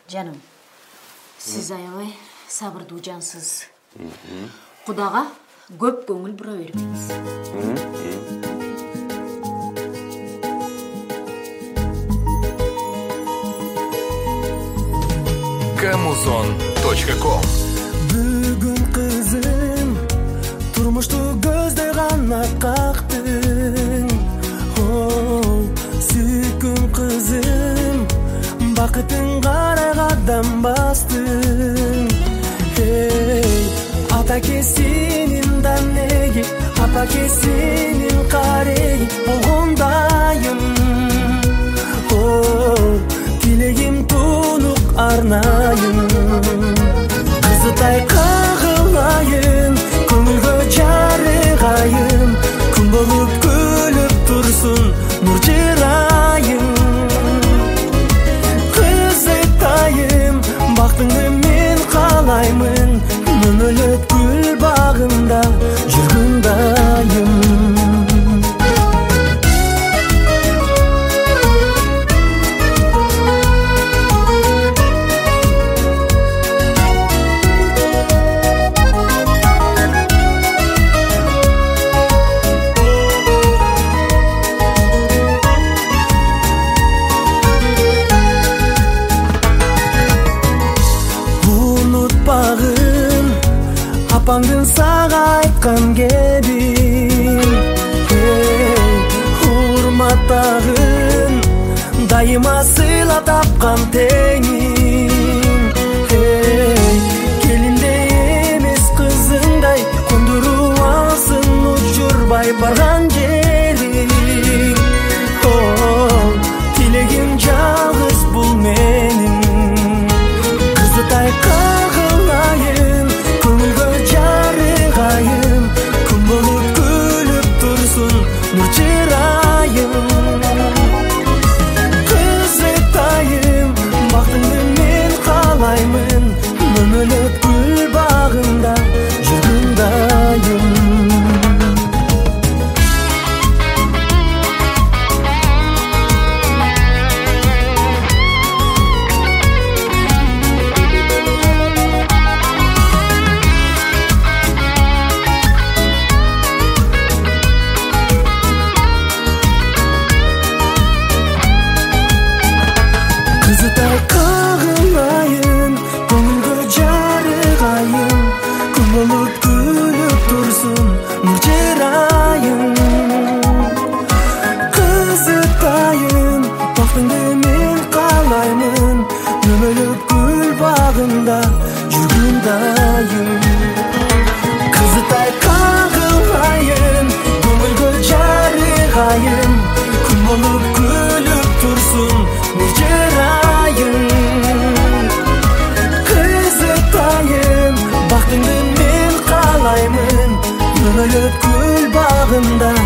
Жаным, сіз аябай сабырдуу жансыз. Кудага көп көңүл бура бербеңиз. Kamuzon.com Бүгүн кызым, турмушту көздөй гана кактың. Сүйкүм кызым, бакытың кара кадам бастың. Атаке сенин данеги, апаке сенин кареги болгондайым. Тилегим тунук арнайым. Кызытай кагылайын, көңүлгө жарыгайын. Күн болуп күлүп турсун нур жырайым. Кызытайым, бактыңды мен каалаймын. Мөмөлөп гүл багында жүргүндайым. Апаңдын сага айткан кебин, урматтагын дайыма сыйла тапкан теңин. Келиндей эмес кызыңдай кондуруп алсын учурбай барган жериң. Тилегим жалгыз бул менин. Кызытай кагылайын, көңүлгө жарыгайым. Күн болуп күлүп турсун нур жырайым. Кызытайым, бактыңды мен каалаймын. Мөмөлөп гүл багында жүргүндайым. Кызытай кагылайын, көңүлгө жарыгайым. Күн болуп күлүп турсун нур жырайым. Кызытайым, бактыңды мен каалаймын. Мөмөлөп гүл багында жүргүндайым. Кызытай кагылайын, көңүлгө жарыгайым. Күн болуп күлүп турсун нур жырайым. Кызытайым, бактыңды мен каалаймын. Мөмөлөп гүл багында